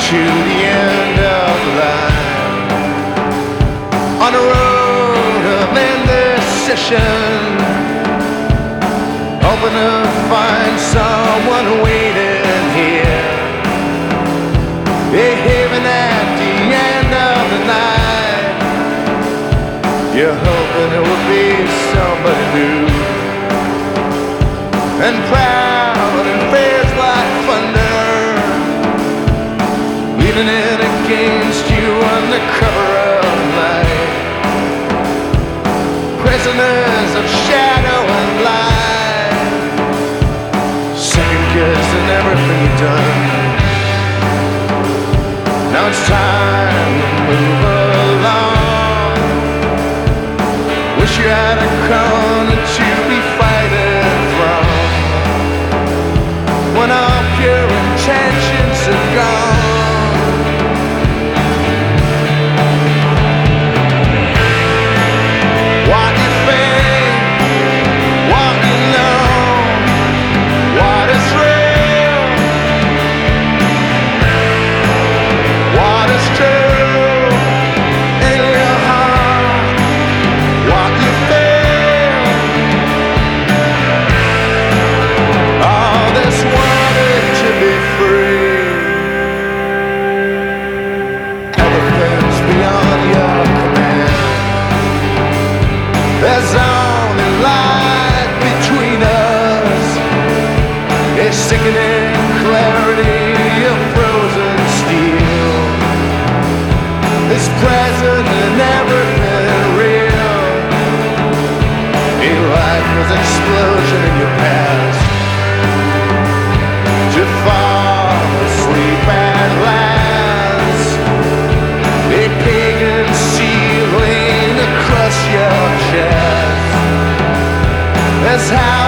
to the end of the line. On a road of indecision, hoping to find someone waiting here, a haven at the end of the night. You're hoping it will be somebody new, and proud and fierce like thunder, leaning in against you under cover of night. Prisoners of shadow and light, second guessing everything you've done. Now it's time to move along. Wish you had a corner to be fighting from, when all pure intentions are gone. What you think, what you know, what is real, what is true in your heart, what you feel. All this wanted to be free, everything's beyond your command. There's only light between us, a sickening clarity of frozen steel. It's present in everything real. A lifeless explosion in your past, to fall asleep at last. A pagan ceiling across your chest. That's how